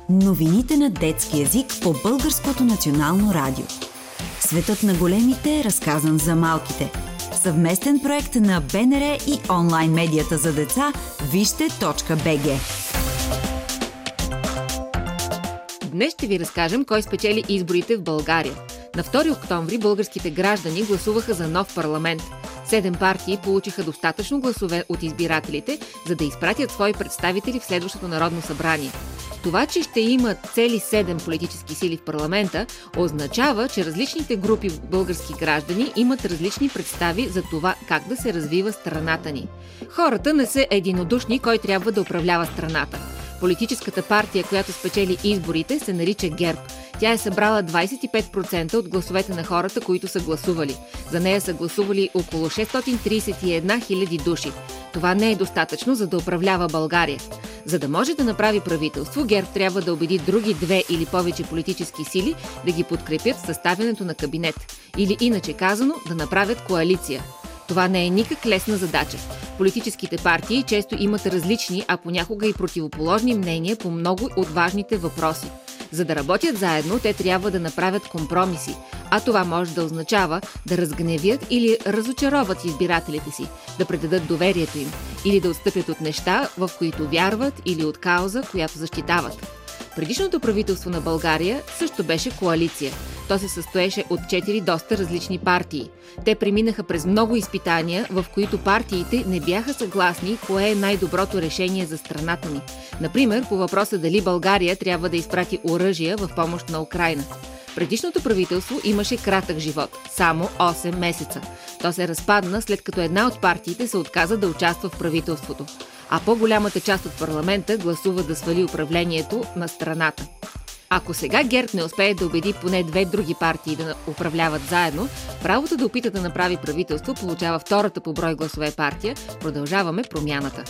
Новините на детски език по Българското национално радио. Светът на големите е разказан за малките. Съвместен проект на БНР и онлайн медията за деца Вижте.бг. Днес ще ви разкажем кой спечели изборите в България. На 2 октомври българските граждани гласуваха за нов парламент. 7 партии получиха достатъчно гласове от избирателите, за да изпратят свои представители в следващото Народно събрание. Това, че ще има цели 7 политически сили в парламента, означава, че различните групи български граждани имат различни представи за това как да се развива страната ни. Хората не са единодушни кой трябва да управлява страната. Политическата партия, която спечели изборите, се нарича ГЕРБ. Тя е събрала 25% от гласовете на хората, които са гласували. За нея са гласували около 631 000 души. Това не е достатъчно, за да управлява България. За да може да направи правителство, ГЕРБ трябва да убеди други 2 или повече политически сили да ги подкрепят в съставянето на кабинет. Или иначе казано, да направят коалиция. Това не е никак лесна задача. Политическите партии често имат различни, а понякога и противоположни мнения по много от важните въпроси. За да работят заедно, те трябва да направят компромиси, а това може да означава да разгневят или разочароват избирателите си, да предадат доверието им, или да отстъпят от неща, в които вярват, или от кауза, която защитават. Предишното правителство на България също беше коалиция. То се състоеше от 4 доста различни партии. Те преминаха през много изпитания, в които партиите не бяха съгласни кое е най-доброто решение за страната ни. Например, по въпроса дали България трябва да изпрати оръжия в помощ на Украйна. Предишното правителство имаше кратък живот – само 8 месеца. То се разпадна, след като една от партиите се отказа да участва в правителството, а по-голямата част от парламента гласува да свали управлението на страната. Ако сега ГЕРБ не успее да убеди поне 2 други партии да управляват заедно, правото да опита да направи правителство получава втората по брой гласове партия Продължаваме промяната.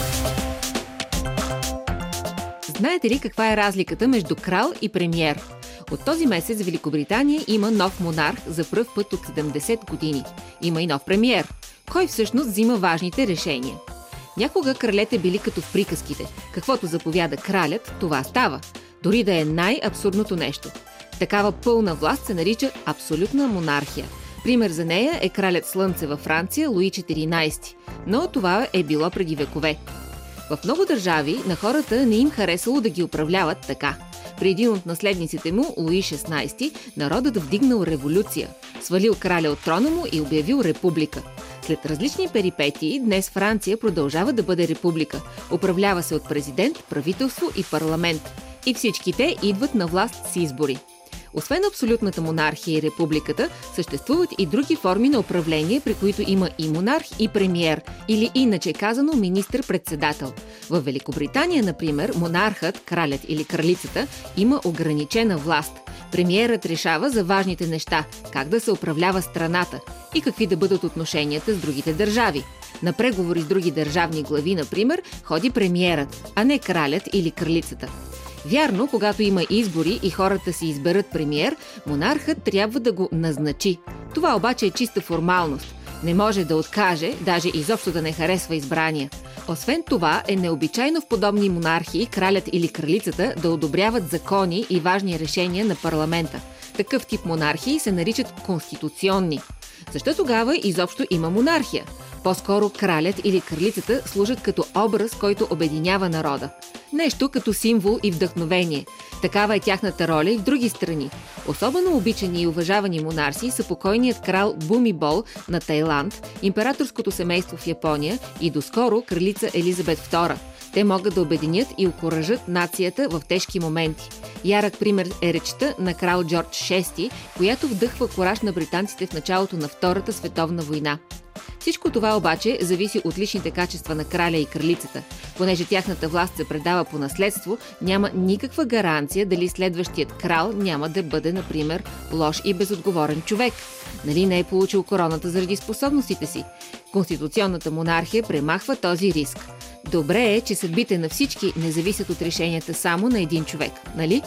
Знаете ли каква е разликата между крал и премиер? От този месец в Великобритания има нов монарх за пръв път от 70 години. Има и нов премиер. Кой всъщност взима важните решения? Някога кралете били като в приказките. Каквото заповяда кралят, това става. Дори да е най-абсурдното нещо. Такава пълна власт се нарича абсолютна монархия. Пример за нея е кралят Слънце във Франция Луи XIV. Но това е било преди векове. В много държави на хората не им харесало да ги управляват така. При един от наследниците му, Луи XVI, народът вдигнал революция. Свалил краля от трона му и обявил република. След различни перипетии, днес Франция продължава да бъде република. Управлява се от президент, правителство и парламент. И всички те идват на власт с избори. Освен абсолютната монархия и републиката, съществуват и други форми на управление, при които има и монарх, и премиер, или иначе казано министър-председател. В Великобритания, например, монархът, кралят или кралицата, има ограничена власт. Премиерът решава за важните неща, как да се управлява страната и какви да бъдат отношенията с другите държави. На преговори с други държавни глави, например, ходи премиерът, а не кралят или кралицата. Вярно, когато има избори и хората си изберат премиер, монархът трябва да го назначи. Това обаче е чиста формалност. Не може да откаже, даже изобщо да не харесва избрания. Освен това, е необичайно в подобни монархии кралят или кралицата да одобряват закони и важни решения на парламента. Такъв тип монархии се наричат конституционни. Защо тогава изобщо има монархия? По-скоро кралят или кралицата служат като образ, който обединява народа. Нещо като символ и вдъхновение. Такава е тяхната роля и в други страни. Особено обичани и уважавани монарси са покойният крал Бумибол на Тайланд, императорското семейство в Япония и доскоро кралица Елизабет II. Те могат да обединят и окуражат нацията в тежки моменти. Ярък пример е речта на крал Джордж VI, която вдъхва кураж на британците в началото на Втората световна война. Всичко това обаче зависи от личните качества на краля и кралицата. Понеже тяхната власт се предава по наследство, няма никаква гаранция дали следващият крал няма да бъде, например, лош и безотговорен човек. Нали не е получил короната заради способностите си? Конституционната монархия премахва този риск. Добре е, че съдбите на всички не зависят от решенията само на един човек, нали?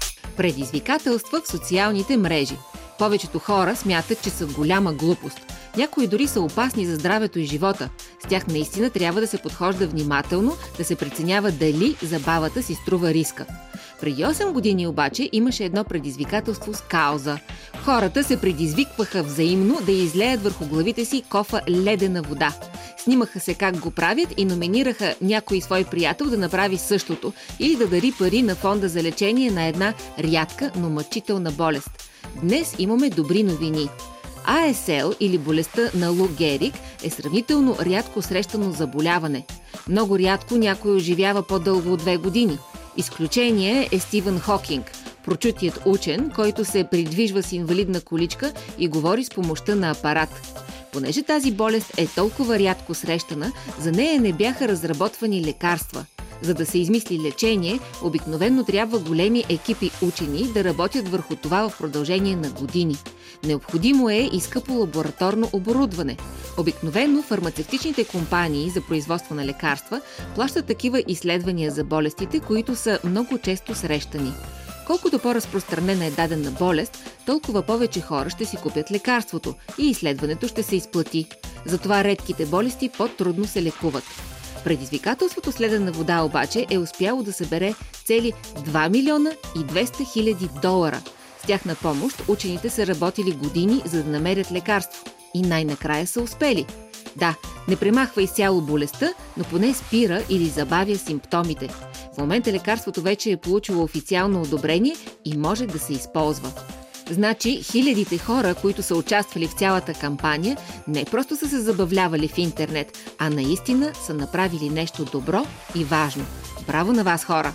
Предизвикателства в социалните мрежи. Повечето хора смятат, че са голяма глупост. Някои дори са опасни за здравето и живота. С тях наистина трябва да се подхожда внимателно, да се преценява дали забавата си струва риска. Преди 8 години обаче имаше едно предизвикателство с кауза. Хората се предизвикваха взаимно да излеят върху главите си кофа ледена вода. Снимаха се как го правят и номинираха някой свой приятел да направи същото или да дари пари на фонда за лечение на една рядка, но мъчителна болест. Днес имаме добри новини. АСЛ или болестта на Лу Гериг е сравнително рядко срещано заболяване. Много рядко някой оживява по-дълго от 2 години. Изключение е Стивън Хокинг, прочутият учен, който се придвижва с инвалидна количка и говори с помощта на апарат. Понеже тази болест е толкова рядко срещана, за нея не бяха разработвани лекарства. За да се измисли лечение, обикновено трябва големи екипи учени да работят върху това в продължение на години. Необходимо е и скъпо лабораторно оборудване. Обикновено фармацевтичните компании за производство на лекарства плащат такива изследвания за болестите, които са много често срещани. Колкото по-разпространена е дадена болест, толкова повече хора ще си купят лекарството и изследването ще се изплати. Затова редките болести по-трудно се лекуват. Предизвикателството с ледена вода обаче е успяло да събере цели 2 милиона и 200 хиляди долара. С тяхна помощ учените са работили години, за да намерят лекарство. И най-накрая са успели. Да, не премахва изцяло болестта, но поне спира или забавя симптомите. В момента лекарството вече е получило официално одобрение и може да се използва. Значи, хилядите хора, които са участвали в цялата кампания, не просто са се забавлявали в интернет, а наистина са направили нещо добро и важно. Браво на вас, хора!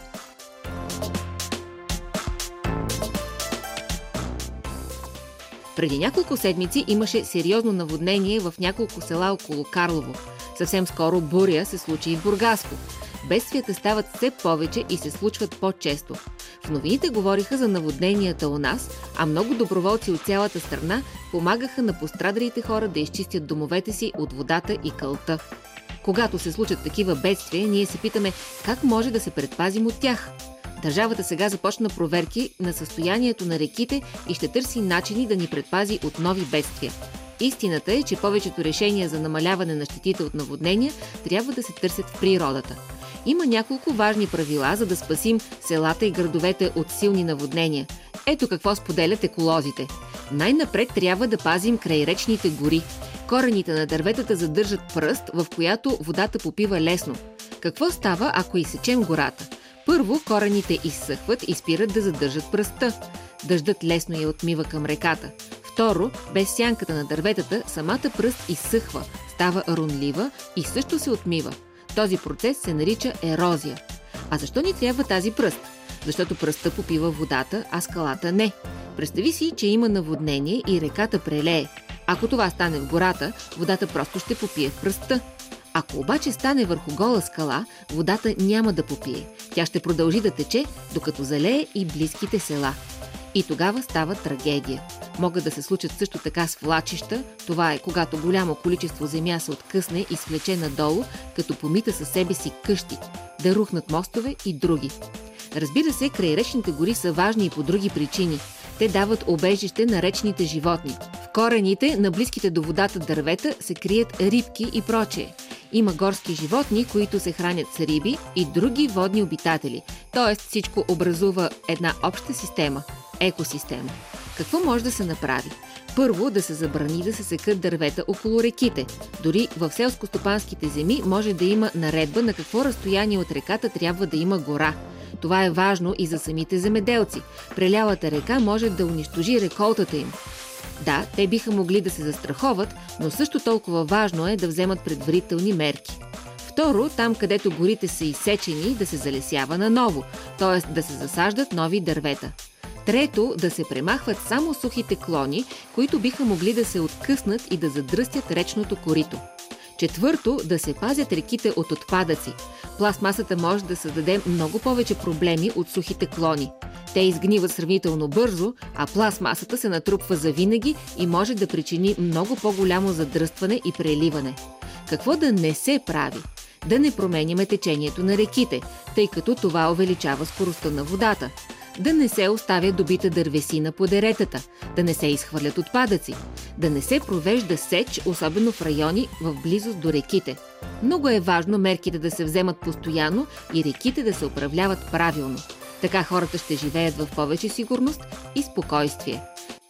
Преди няколко седмици имаше сериозно наводнение в няколко села около Карлово. Съвсем скоро буря се случи и в Бургаско. Бедствията стават все повече и се случват по-често. В новините говориха за наводненията у нас, а много доброволци от цялата страна помагаха на пострадалите хора да изчистят домовете си от водата и кълта. Когато се случат такива бедствия, ние се питаме как може да се предпазим от тях. Държавата сега започна проверки на състоянието на реките и ще търси начини да ни предпази от нови бедствия. Истината е, че повечето решения за намаляване на щетите от наводнения трябва да се търсят в природата. Има няколко важни правила, за да спасим селата и градовете от силни наводнения. Ето какво споделят еколозите. Най-напред трябва да пазим крайречните гори. Корените на дърветата задържат пръст, в която водата попива лесно. Какво става, ако изсечем гората? Първо, корените изсъхват и спират да задържат пръстта. Дъждът лесно я отмива към реката. Второ, без сянката на дърветата, самата пръст изсъхва, става рунлива и също се отмива. Този процес се нарича ерозия. А защо ни трябва тази пръст? Защото пръстта попива водата, а скалата не. Представи си, че има наводнение и реката прелее. Ако това стане в гората, водата просто ще попие в пръстта. Ако обаче стане върху гола скала, водата няма да попие. Тя ще продължи да тече, докато залее и близките села. И тогава става трагедия. Могат да се случат също така свлачища. Това е когато голямо количество земя се откъсне и свлече надолу, като помита със себе си къщи, да рухнат мостове и други. Разбира се, крайречните гори са важни и по други причини. Те дават убежище на речните животни. В корените на близките до водата дървета се крият рибки и прочее. Има горски животни, които се хранят с риби и други водни обитатели. Тоест всичко образува една обща система – екосистема. Какво може да се направи? Първо, да се забрани да се секат дървета около реките. Дори в селско-стопанските земи може да има наредба на какво разстояние от реката трябва да има гора. Това е важно и за самите земеделци. Прелялата река може да унищожи реколтата им. Да, те биха могли да се застраховат, но също толкова важно е да вземат предварителни мерки. Второ, там където горите са изсечени, да се залесява наново, т.е. да се засаждат нови дървета. Трето, да се премахват само сухите клони, които биха могли да се откъснат и да задръстят речното корито. Четвърто, да се пазят реките от отпадъци. Пластмасата може да създаде много повече проблеми от сухите клони. Те изгниват сравнително бързо, а пластмасата се натрупва завинаги и може да причини много по-голямо задръстване и преливане. Какво да не се прави? Да не променяме течението на реките, тъй като това увеличава скоростта на водата. да не се оставя добита дървесина по деретата, да не се изхвърлят отпадъци, да не се провежда сеч, особено в райони в близост до реките. Много е важно мерките да се вземат постоянно и реките да се управляват правилно. Така хората ще живеят в повече сигурност и спокойствие.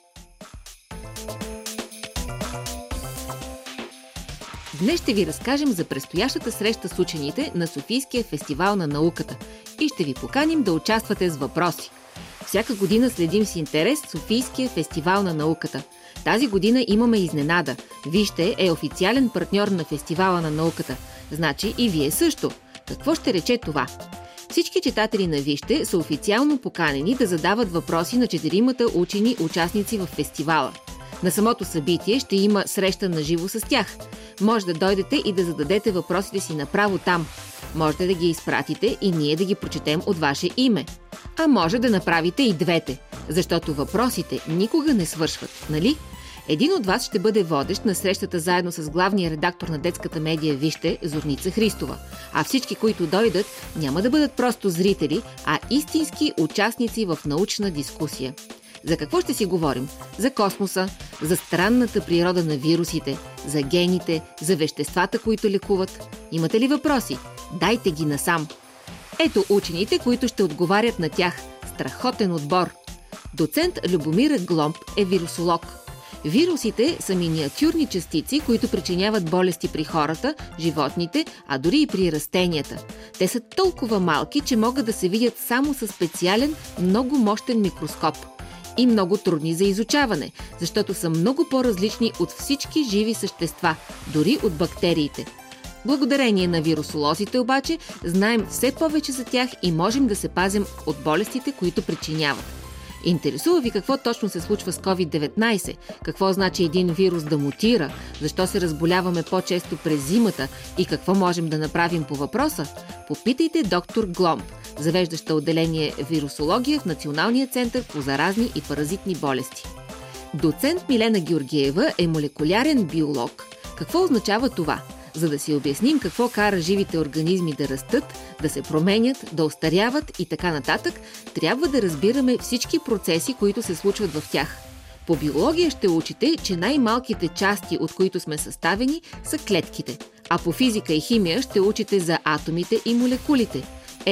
Днес ще ви разкажем за предстоящата среща с учените на Софийския фестивал на науката и ще ви поканим да участвате с въпроси. Всяка година следим с интерес Софийския фестивал на науката. Тази година имаме изненада. Вижте е официален партньор на фестивала на науката. Значи и вие също. Какво ще рече това? Всички читатели на Вижте са официално поканени да задават въпроси на 4 учени участници в фестивала. На самото събитие ще има среща на живо с тях. Може да дойдете и да зададете въпросите си направо там. Можете да ги изпратите и ние да ги прочетем от ваше име. А може да направите и двете, защото въпросите никога не свършват, нали? Един от вас ще бъде водещ на срещата заедно с главния редактор на детската медия Вижте, Зорница Христова. А всички, които дойдат, няма да бъдат просто зрители, а истински участници в научна дискусия. За какво ще си говорим? За космоса, за странната природа на вирусите, за гените, за веществата, които лекуват. Имате ли въпроси? Дайте ги насам. Ето учените, които ще отговарят на тях. Страхотен отбор. Доцент Любомира Гломб е вирусолог. Вирусите са миниатюрни частици, които причиняват болести при хората, животните, а дори и при растенията. Те са толкова малки, че могат да се видят само със специален, много мощен микроскоп. И много трудни за изучаване, защото са много по-различни от всички живи същества, дори от бактериите. Благодарение на вирусолозите обаче, знаем все повече за тях и можем да се пазим от болестите, които причиняват. Интересува ви какво точно се случва с COVID-19? Какво значи един вирус да мутира? Защо се разболяваме по-често през зимата? И какво можем да направим по въпроса? Попитайте доктор Гломб, завеждаща отделение вирусология в Националния център по заразни и паразитни болести. Доцент Милена Георгиева е молекулярен биолог. Какво означава това? За да си обясним какво кара живите организми да растат, да се променят, да остаряват и така нататък, трябва да разбираме всички процеси, които се случват в тях. По биология ще учите, че най-малките части, от които сме съставени, са клетките, а по физика и химия ще учите за атомите и молекулите.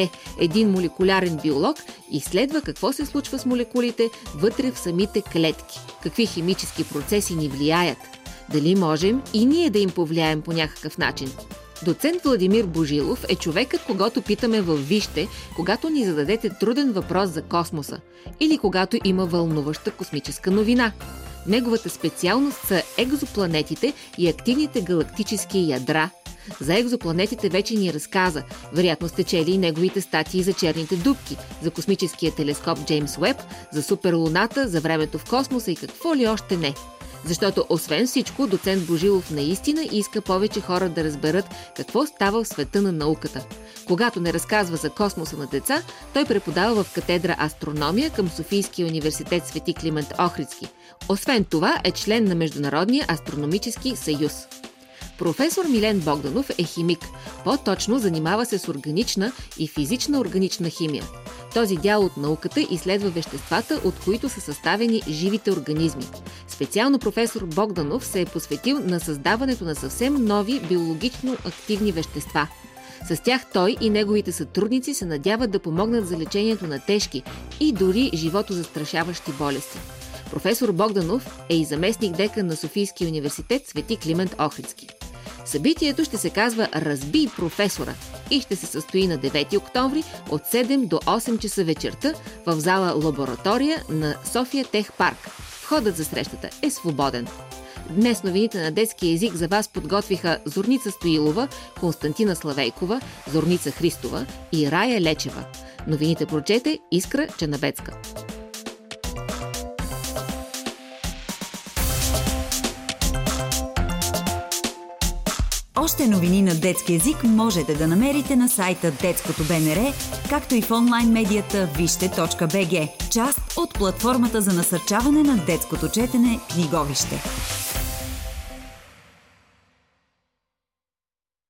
Един молекулярен биолог изследва какво се случва с молекулите вътре в самите клетки, какви химически процеси ни влияят. Дали можем и ние да им повлияем по някакъв начин? Доцент Владимир Божилов е човекът, когото питаме във Вижте, когато ни зададете труден въпрос за космоса или когато има вълнуваща космическа новина. Неговата специалност са екзопланетите и активните галактически ядра. За екзопланетите вече ни разказа. Вероятно сте чели и неговите статии за черните дупки, за космическия телескоп Джеймс Уеб, за суперлуната, за времето в космоса и какво ли още не. Защото освен всичко, доцент Божилов наистина иска повече хора да разберат какво става в света на науката. Когато не разказва за космоса на деца, той преподава в катедра астрономия към Софийския университет Свети Климент Охридски. Освен това е член на Международния астрономически съюз. Професор Милен Богданов е химик. По-точно занимава се с органична и физична органична химия. Този дял от науката изследва веществата, от които са съставени живите организми. Специално професор Богданов се е посветил на създаването на съвсем нови биологично активни вещества. С тях той и неговите сътрудници се надяват да помогнат за лечението на тежки и дори животозастрашаващи болести. Професор Богданов е и заместник-декан на Софийския университет Свети Климент Охридски. Събитието ще се казва "Разбий професора" и ще се състои на 9 октомври от 7 до 8 часа вечерта в зала Лаборатория на София Тех Парк. Входът за срещата е свободен. Днес новините на детски език за вас подготвиха Зорница Стоилова, Константина Славейкова, Зорница Христова и Рая Лечева. Новините прочете Искра Чанабецка. Още новини на детски език можете да намерите на сайта Детското БНР, както и в онлайн медията Вижте.бг, част от платформата за насърчаване на детското четене Книговище.